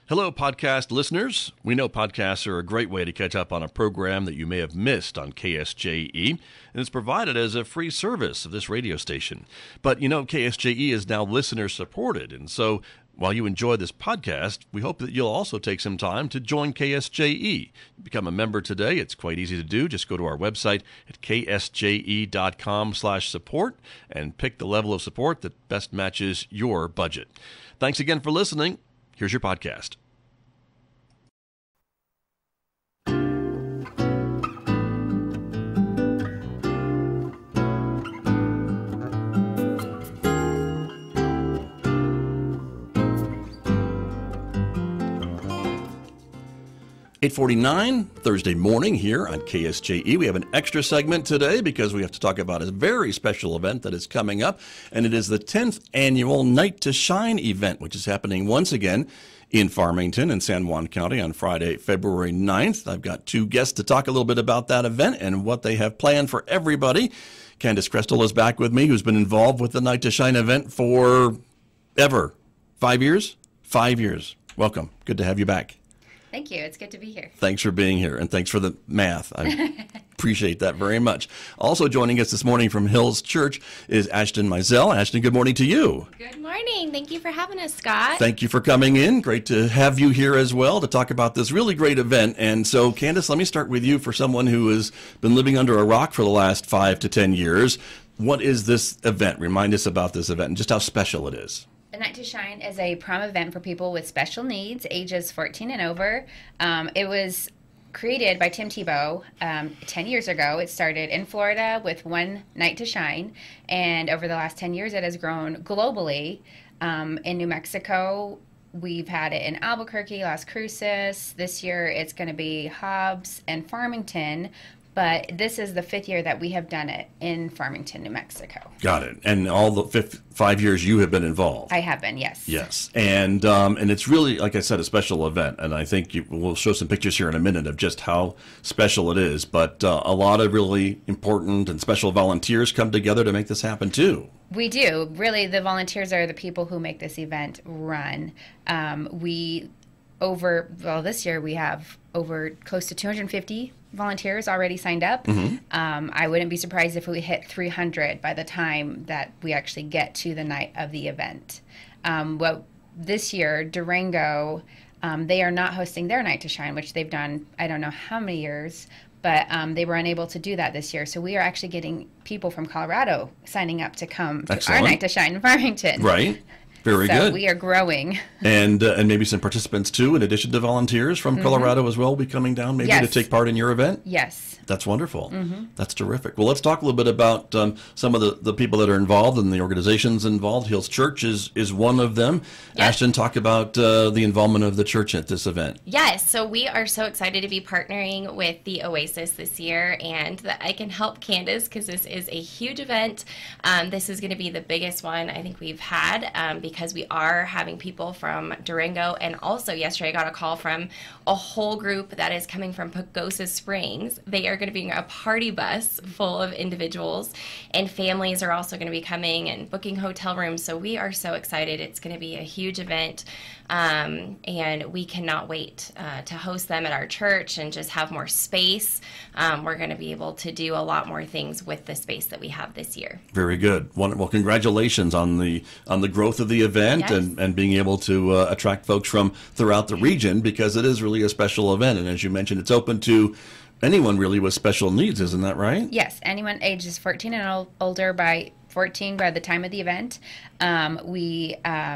Hello, podcast listeners. We know podcasts are a great way to catch up on a program that you may have missed on KSJE, and it's provided as a free service of this radio station. But you know, KSJE is now listener-supported, and so while you enjoy this podcast, we hope that you'll also take some time to join KSJE. Become a member today. It's quite easy to do. Just go to our website at ksje.com/support and pick the level of support that best matches your budget. Thanks again for listening. Here's your podcast. (8:49) Thursday morning here on KSJE. We have an extra segment today because we have to talk about a very special event that is coming up, and it is the 10th annual Night to Shine event, which is happening once again in Farmington in San Juan County on Friday, February 9th. I've got two guests to talk a little bit about that event and what they have planned for everybody. Candace Crestel is back with me, who's been involved with the Night to Shine event for ever. 5 years? 5 years. Welcome. Good to have you back. Thank you. It's good to be here. Thanks for being here, and thanks for the math. I appreciate that very much. Also joining us this morning from Hills Church is Ashton Mizell. Ashton, good morning to you. Good morning. Thank you for having us, Scott. Thank you for coming in. Great to have you here as well to talk about this really great event. And so, Candace, let me start with you. For someone who has been living under a rock for the last 5 to 10 years, what is this event? Remind us about this event and just how special it is. The Night to Shine is a prom event for people with special needs, ages 14 and over. It was created by Tim Tebow 10 years ago. It started in Florida with one Night to Shine, and over the last 10 years it has grown globally. In New Mexico, we've had it in Albuquerque, Las Cruces. This year it's going to be Hobbs and Farmington. But this is the 5th year that we have done it in Farmington, New Mexico. Got it. And all the 5 years you have been involved. I have been, yes. Yes. And it's really, like I said, a special event. And I think we'll show some pictures here in a minute of just how special it is. But a lot of really important and special volunteers come together to make this happen, too. We do. Really, the volunteers are the people who make this event run. This year we have over close to 250 volunteers already signed up. Mm-hmm. I wouldn't be surprised if we hit 300 by the time that we actually get to the night of the event. This year, Durango, they are not hosting their Night to Shine, which they've done I don't know how many years, but they were unable to do that this year. So we are actually getting people from Colorado signing up to come to our Night to Shine in Farmington. Right. Very good. So we are growing. And maybe some participants, too, in addition to volunteers from Colorado as well, will be coming down maybe to take part in your event? Yes. That's wonderful. Mm-hmm. That's terrific. Well, let's talk a little bit about some of the people that are involved and the organizations involved. Hills Church is one of them. Yep. Ashton, talk about the involvement of the church at this event. Yes, so we are so excited to be partnering with the Oasis this year, and that I can help Candace because this is a huge event. This is going to be the biggest one I think we've had because we are having people from Durango, and also yesterday I got a call from a whole group that is coming from Pagosa Springs. They are going to be a party bus full of individuals, and families are also going to be coming and booking hotel rooms. So we are so excited. It's going to be a huge event, and we cannot wait to host them at our church and just have more space. We're going to be able to do a lot more things with the space that we have this year. Very good. Well, congratulations on the growth of the event. Yes. and being able to attract folks from throughout the region, because it is really a special event. And as you mentioned, it's open to anyone really with special needs, isn't that right? Yes, anyone ages 14 and older by 14 by the time of the event. We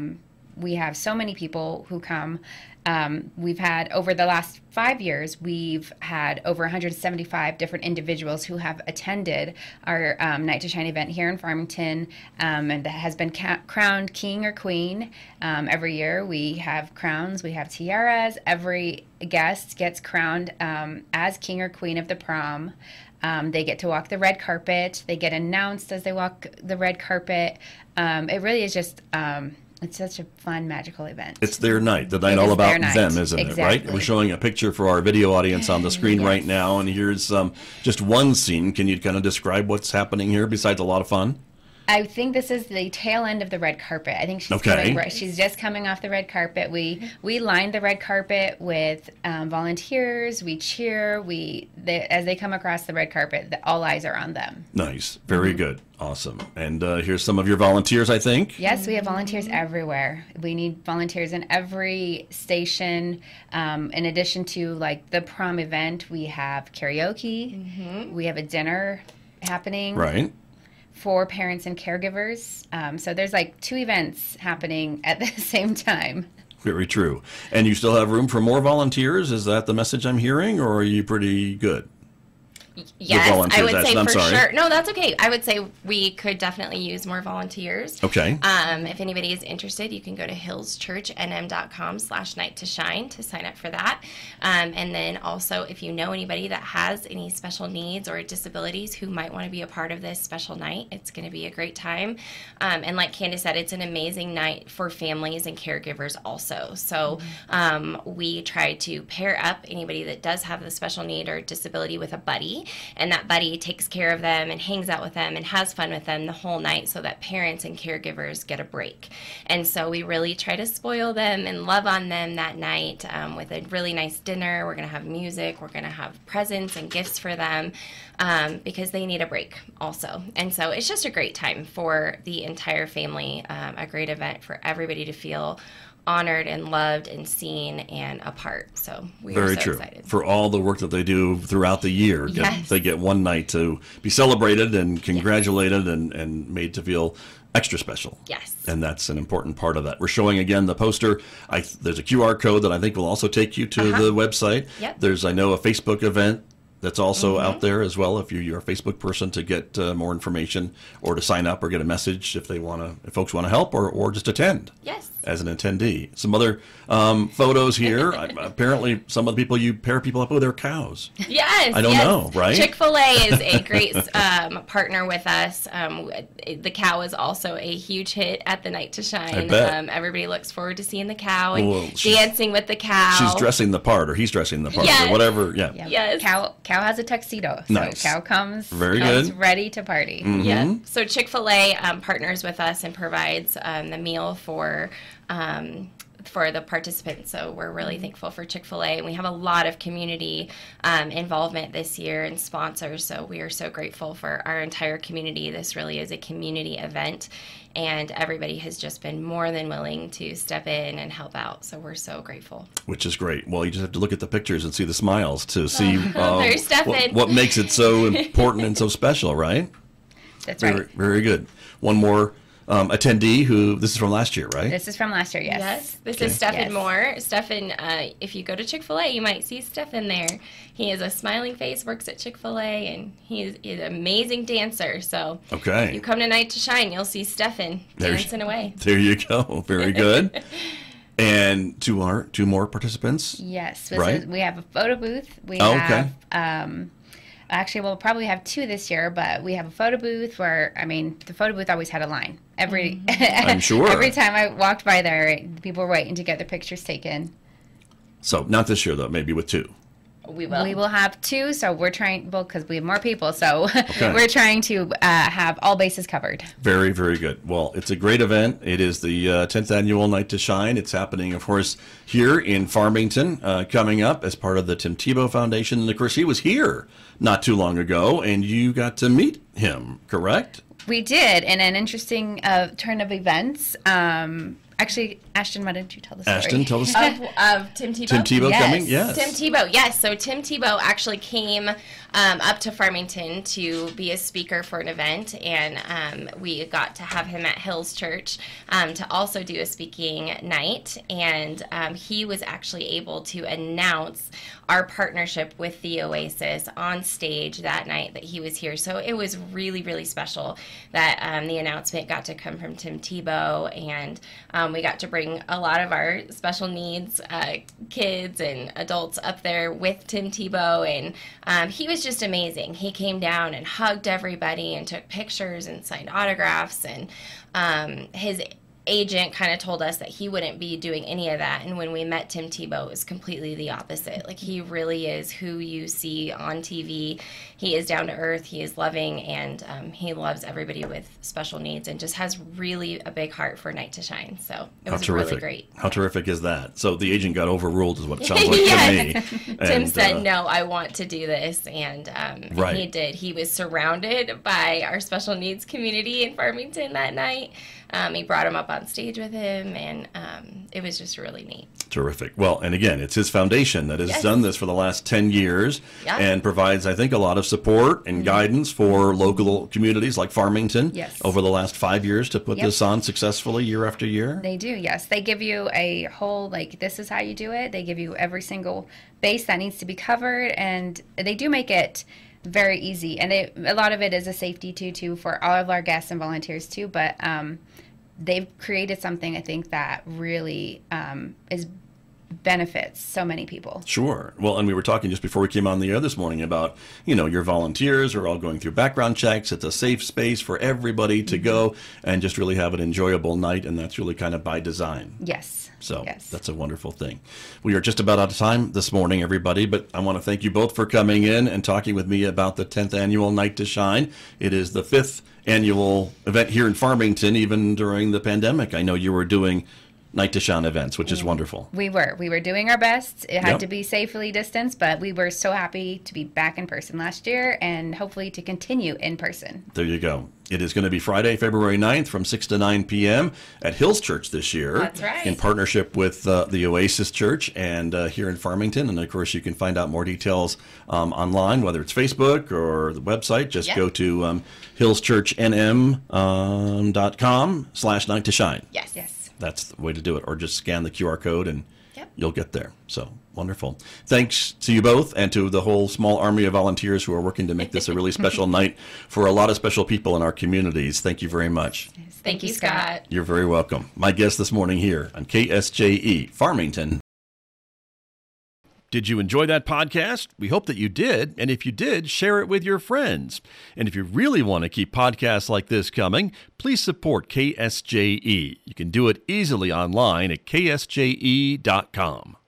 have so many people who come. We've had, over the last 5 years, we've had over 175 different individuals who have attended our Night to Shine event here in Farmington, and that has been crowned king or queen. Every year we have crowns, we have tiaras. Every guest gets crowned as king or queen of the prom. They get to walk the red carpet. They get announced as they walk the red carpet. It really is just... it's such a fun, magical event. It's their night, the night all about them, isn't it, right? We're showing a picture for our video audience on the screen right now, and here's just one scene. Can you kind of describe what's happening here besides a lot of fun? I think this is the tail end of the red carpet. I think she's Okay. she's just coming off the red carpet. We lined the red carpet with volunteers. We cheer. As they come across the red carpet, all eyes are on them. Nice. Very good. Awesome. And here's some of your volunteers, I think. Yes, we have volunteers everywhere. We need volunteers in every station. In addition to like the prom event, we have karaoke. We have a dinner happening. Right. For parents and caregivers. So there's like 2 events happening at the same time. Very true. And you still have room for more volunteers? Is that the message I'm hearing, or are you pretty good? Yes, I would say I'm for sorry. sure. No, that's okay. I would say we could definitely use more volunteers. Okay. If anybody is interested, you can go to hillschurchnm.com/night to shine to sign up for that. And then also, if you know anybody that has any special needs or disabilities who might want to be a part of this special night, it's going to be a great time. And like Candace said, it's an amazing night for families and caregivers also. So we try to pair up anybody that does have the special need or disability with a buddy. And that buddy takes care of them and hangs out with them and has fun with them the whole night so that parents and caregivers get a break. And so we really try to spoil them and love on them that night with a really nice dinner. We're going to have music. We're going to have presents and gifts for them because they need a break also. And so it's just a great time for the entire family, a great event for everybody to feel honored and loved and seen and a part. So we are so excited. For all the work that they do throughout the year. Yes. They get one night to be celebrated and congratulated and made to feel extra special. Yes. And that's an important part of that. We're showing again the poster. There's a QR code that I think will also take you to the website. Yep. There's, I know, a Facebook event that's also out there as well. If you're a Facebook person, to get more information or to sign up or get a message if folks want to help or just attend. Yes. As an attendee. Some other photos here. Apparently, some of the people, you pair people up with their cows. Yes. I don't know, right? Chick-fil-A is a great partner with us. The cow is also a huge hit at the Night to Shine. I bet. Everybody looks forward to seeing the cow and Well, dancing with the cow. She's dressing the part, or he's dressing the part, Yes. or whatever. Yeah. Yes. Cow has a tuxedo. So Nice. cow comes Very good. ready to party. Yeah. So Chick-fil-A partners with us and provides the meal for the participants. So we're really thankful for Chick-fil-A. And we have a lot of community involvement this year and sponsors. So we are so grateful for our entire community. This really is a community event. And everybody has just been more than willing to step in and help out. So we're so grateful. Which is great. Well, you just have to look at the pictures and see the smiles to see There's Stefan. what makes it so important and so special, right? That's Very, right. very good. One more attendee this is from last year, right? This is from last year, yes. Yes, this Okay. is Stefan Yes. Moore. Stefan, if you go to Chick-fil-A, you might see Stefan there. He has a smiling face, works at Chick-fil-A, and he's an amazing dancer. So Okay. you come to Night to Shine, you'll see Stefan dancing away. There you go. Very good. And two more participants. Yes. Right. We have a photo booth. We Oh, have okay. actually we'll probably have 2 this year, but we have a photo booth where the photo booth always had a line. I'm sure. Every time I walked by there, people were waiting to get their pictures taken. So not this year though, maybe with 2. We will. We will have 2, so we're trying, because we have more people, so we're trying to have all bases covered. Very, very good. Well, it's a great event. It is the 10th annual Night to Shine. It's happening, of course, here in Farmington, coming up as part of the Tim Tebow Foundation. And, of course, he was here not too long ago, and you got to meet him, correct? We did, in an interesting turn of events. Actually, Ashton, why don't you tell the story? Ashton, tell us. Of Tim Tebow? Tim Tebow Yes. coming? Yes. Tim Tebow, yes. So Tim Tebow actually came up to Farmington to be a speaker for an event, and we got to have him at Hills Church to also do a speaking night, and he was actually able to announce our partnership with the Oasis on stage that night that he was here. So it was really, really special that the announcement got to come from Tim Tebow, and we got to bring a lot of our special needs kids and adults up there with Tim Tebow, and he was just amazing. He came down and hugged everybody and took pictures and signed autographs, and his agent kind of told us that he wouldn't be doing any of that. And when we met Tim Tebow, it was completely the opposite. Like, he really is who you see on TV. He is down to earth, he is loving, and he loves everybody with special needs and just has really a big heart for Night to Shine. So it was really great. How terrific is that? So the agent got overruled is what it sounds like yes. to me. Tim said, no, I want to do this. And right. he did. He was surrounded by our special needs community in Farmington that night. He brought him up on stage with him, and it was just really neat. Terrific. Well, and again, it's his foundation that has Yes. done this for the last 10 years Yeah. and provides, I think, a lot of support and guidance for local communities like Farmington Yes. over the last 5 years to put Yep. this on successfully year after year. They do, yes. They give you a whole, like, this is how you do it. They give you every single base that needs to be covered, and they do make it very easy. And a lot of it is a safety too for all of our guests and volunteers too. But they've created something, I think, that really is benefits so many people. Sure. Well, and we were talking just before we came on the air this morning about, your volunteers are all going through background checks. It's a safe space for everybody to go and just really have an enjoyable night, and that's really kind of by design. Yes. So yes. that's a wonderful thing. We are just about out of time this morning, everybody, but I want to thank you both for coming in and talking with me about the 10th annual Night to Shine. It is the 5th annual event here in Farmington, even during the pandemic. I know you were doing Night to Shine events, which is wonderful. We were doing our best. It had Yep. to be safely distanced, but we were so happy to be back in person last year and hopefully to continue in person. There you go. It is going to be Friday, February 9th from 6 to 9 p.m. at Hills Church this year. That's right. In partnership with the Oasis Church and here in Farmington. And, of course, you can find out more details online, whether it's Facebook or the website. Just Yep. go to hillschurchnm.com/Night to Shine. Yes. Yes. That's the way to do it. Or just scan the QR code and Yep. you'll get there. So wonderful. Thanks to you both and to the whole small army of volunteers who are working to make this a really special night for a lot of special people in our communities. Thank you very much. Yes. Thank you, Scott. You're very welcome. My guest this morning here on KSJE Farmington. Did you enjoy that podcast? We hope that you did. And if you did, share it with your friends. And if you really want to keep podcasts like this coming, please support KSJE. You can do it easily online at ksje.com.